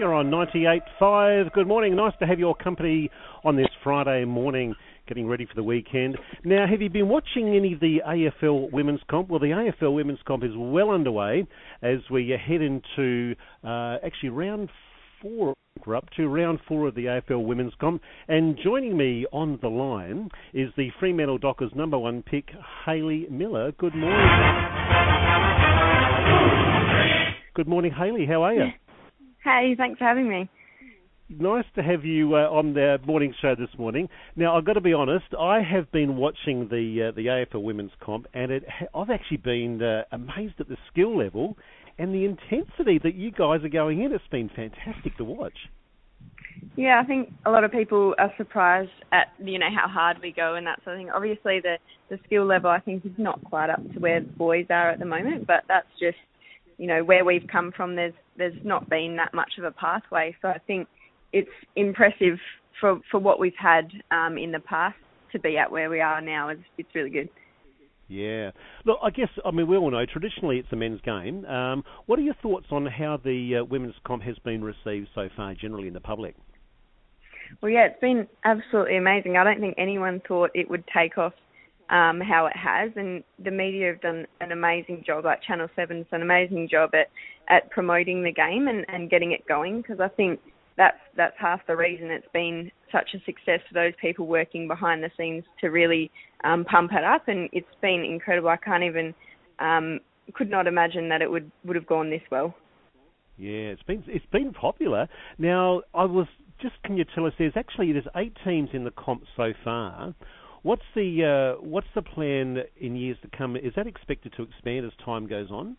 You're on 98.5. Good morning. Nice to have your company on this Friday morning, getting ready for the weekend. Now, have you been watching any of the AFL Women's Comp? Well, the AFL Women's Comp is well underway as we head into actually round 4. We're up to round 4 of the AFL Women's Comp. And joining me on the line is the Fremantle Dockers #1 pick, Hayley Miller. Good morning. Good morning, Hayley. How are you? Hey, thanks for having me. Nice to have you on the morning show this morning. Now, I've got to be honest, I have been watching the AFL Women's Comp, and I've actually been amazed at the skill level and the intensity that you guys are going in. It's been fantastic to watch. Yeah, I think a lot of people are surprised at, how hard we go and that sort of thing. Obviously, the skill level, I think, is not quite up to where the boys are at the moment, but that's just, where we've come from. There's not been that much of a pathway. So I think it's impressive for what we've had in the past to be at where we are now. It's really good. Yeah. Look, we all know traditionally it's a men's game. What are your thoughts on how the women's comp has been received so far generally in the public? Well, yeah, it's been absolutely amazing. I don't think anyone thought it would take off how it has, and the media have done an amazing job. Like Channel 7's done an amazing job at promoting the game and getting it going, because I think that's half the reason it's been such a success for those people working behind the scenes to really pump it up, and it's been incredible. I can't even could not imagine that it would have gone this well. Yeah, it's been popular. Now, can you tell us? There's 8 teams in the comp so far. What's the plan in years to come? Is that expected to expand as time goes on?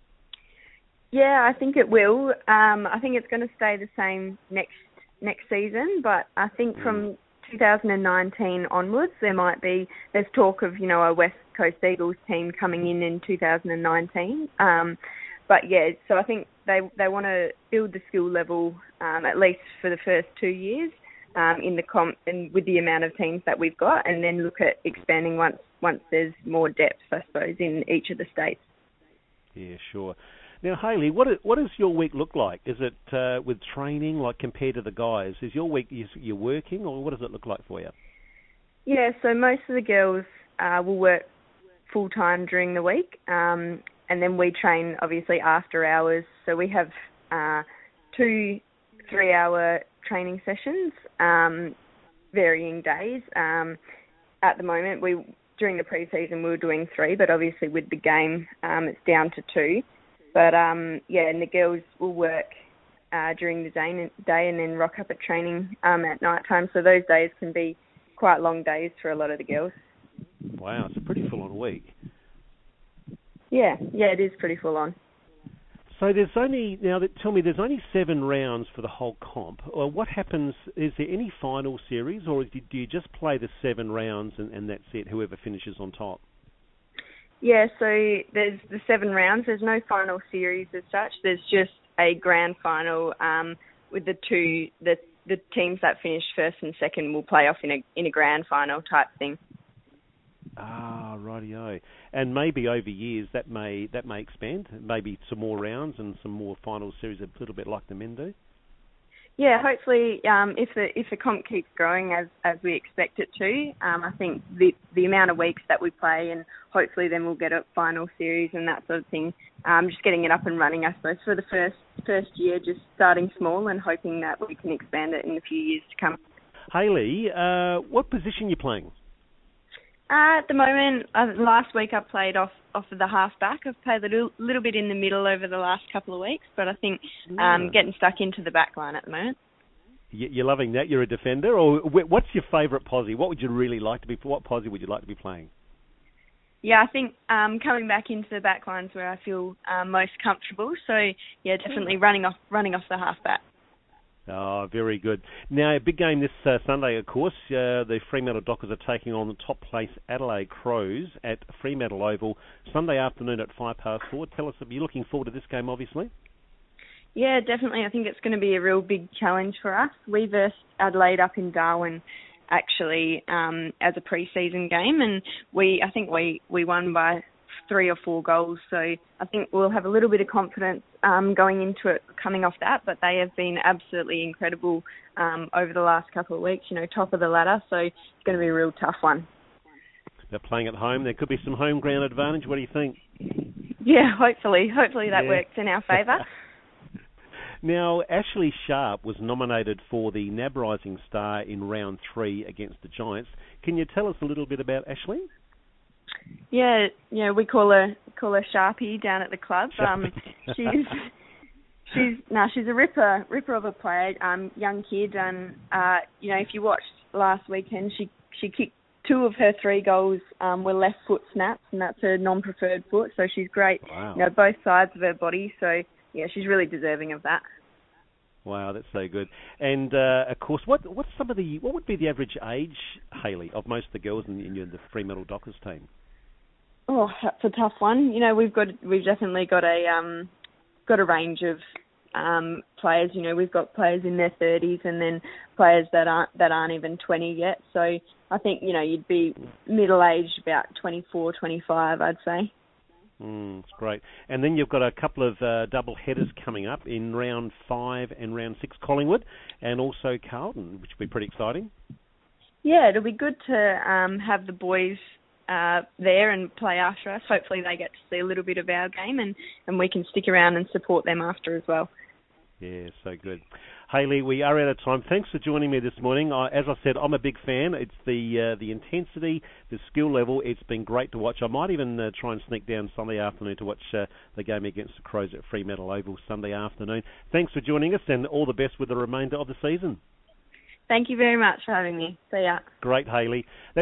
Yeah, I think it will. I think it's going to stay the same next season, but I think from 2019 onwards, there's talk of a West Coast Eagles team coming in 2019. But yeah, so I think they want to build the skill level at least for the first 2 years in the comp, and with the amount of teams that we've got, and then look at expanding once there's more depth, I suppose, in each of the states. Yeah, sure. Now, Hayley, what does your week look like? Is it with training, like compared to the guys? Is your week, you're working, or what does it look like for you? Yeah, so most of the girls will work full-time during the week, and then we train, obviously, after hours. So we have 2 3-hour training sessions, varying days. At the moment, during the pre-season, we were doing 3, but obviously with the game, it's down to 2. But, and the girls will work during the day and then rock up at training at night time. So those days can be quite long days for a lot of the girls. Wow, it's a pretty full-on week. Yeah, it is pretty full-on. So there's only 7 rounds for the whole comp. What happens, is there any final series, or do you just play the 7 rounds and that's it, whoever finishes on top? Yeah, so there's the 7 rounds. There's no final series as such. There's just a grand final with the teams that finish first and second will play off in a grand final type thing. Ah, rightio. And maybe over years that may expand. Maybe some more rounds and some more final series, a little bit like the men do. Yeah, hopefully, if the comp keeps growing as we expect it to, I think the amount of weeks that we play, and hopefully then we'll get a final series and that sort of thing. Just getting it up and running, I suppose, for the first year, just starting small and hoping that we can expand it in a few years to come. Hayley, what position are you playing? At the moment, last week I played off of the half-back. I've played a little bit in the middle over the last couple of weeks, but I think getting stuck into the back line at the moment. You're loving that? You're a defender? Or what's your favourite posse? What would you really like to be? What posse would you like to be playing? Yeah, I think coming back into the back line's where I feel most comfortable. So, yeah, definitely running off the half-back. Oh, very good. Now, a big game this Sunday, of course. The Fremantle Dockers are taking on the top place Adelaide Crows at Fremantle Oval Sunday afternoon at 4:05. Tell us, are you looking forward to this game, obviously? Yeah, definitely. I think it's going to be a real big challenge for us. We versed Adelaide up in Darwin, actually, as a pre-season game, and I think we won by 3 or 4 goals. So I think we'll have a little bit of confidence going into it, coming off that. But they have been absolutely incredible over the last couple of weeks, top of the ladder. So it's going to be a real tough one. They're playing at home. There could be some home ground advantage. What do you think? Yeah, hopefully that works in our favour. Now, Ashley Sharp was nominated for the NAB Rising Star in round 3 against the Giants. Can you tell us a little bit about Ashley? Yeah, we call her Sharpie down at the club. She's a ripper of a player, young kid, and if you watched last weekend, she kicked 2 of her 3 goals were left foot snaps, and that's her non-preferred foot. So she's great. Wow. Both sides of her body. So yeah, she's really deserving of that. Wow, that's so good. And of course, what would be the average age, Hayley, of most of the girls in the Fremantle Dockers team? Oh, that's a tough one. We've definitely got a range of players. We've got players in their 30s, and then players that aren't even 20 yet. So I think you'd be middle aged, about 24, 25, I'd say. It's great. And then you've got a couple of double headers coming up in round 5 and round 6, Collingwood, and also Carlton, which will be pretty exciting. Yeah, it'll be good to have the boys there and play after us. Hopefully they get to see a little bit of our game, and we can stick around and support them after as well. Yeah, so good. Hayley, we are out of time. Thanks for joining me this morning. As I said, I'm a big fan. It's the intensity, the skill level. It's been great to watch. I might even try and sneak down Sunday afternoon to watch the game against the Crows at Fremantle Oval Sunday afternoon. Thanks for joining us, and all the best with the remainder of the season. Thank you very much for having me. See ya. Great, Hayley.